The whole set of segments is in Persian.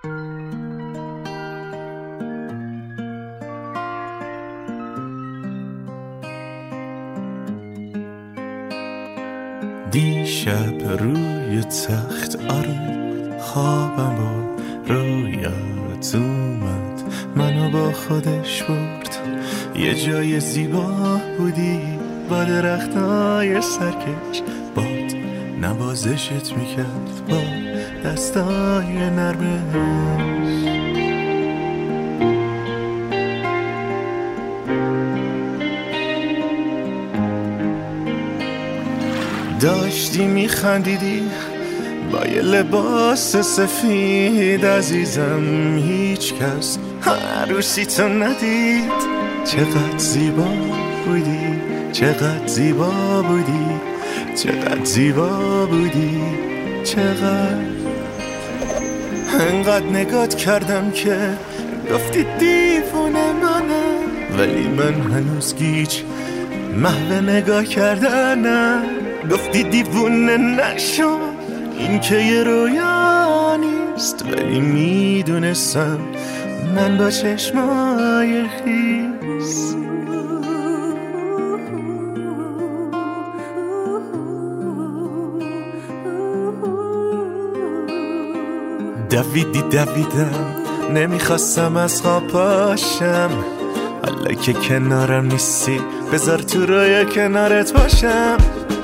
دیشب روی تخت خوابم با رویت اومد، منو با خودش برد یه جای زیبا بودی، با درختای سرکش باد نوازشت میکرد با دستای نرمش. داشتی میخندیدی با یه لباس سفید عزیزم، هیچ کس عروسیتو ندید. چقدر زیبا بودی، چقدر زیبا بودی، چقدر زیبا بودی، چقدر. انقدر نگات کردم که گفتی دیوونه منم، ولی من هنوز گیج محو نگاه کردنم. گفتی دیوونه نشو، این که یه رویا نیست، ولی میدونستم من با چشمای خیس. دویدم نمیخواستم از خواب پاشم، حالا که کنارم نیستی بذار تو رویا کنارت باشم.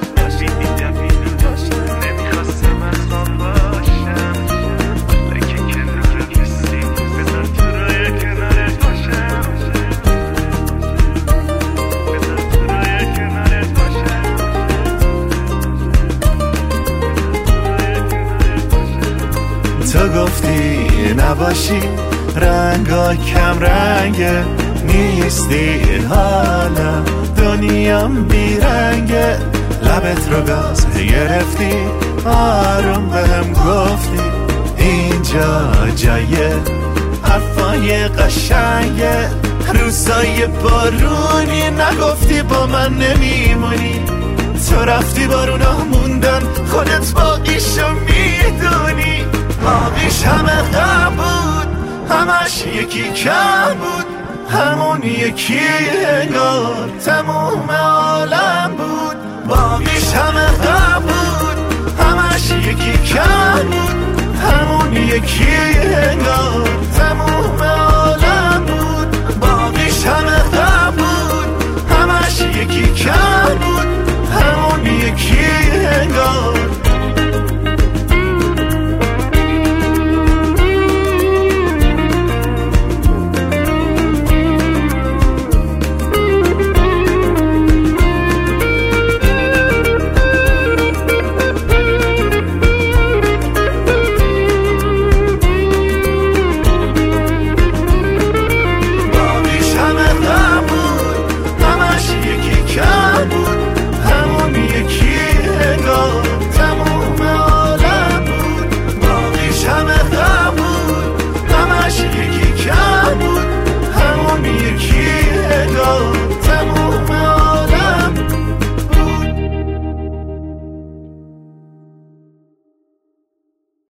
تو گفتی نباشی رنگا کم رنگه، نیستی حالا دنیام بیرنگه. لبت رو گاز گرفتی، آروم بهم گفتی اینجا جای حرفای قشنگه. روزای بارونی نگفتی با من نمیمونی، تو رفتی بارونا موندن، خودت باقیشو میدونی. باقیش همه غم بود، همش یکی کم بود، همون یکی انگار تموم عالم بود. باقیش همه غم بود، همش یکی کم بود، همون یکی انگار تموم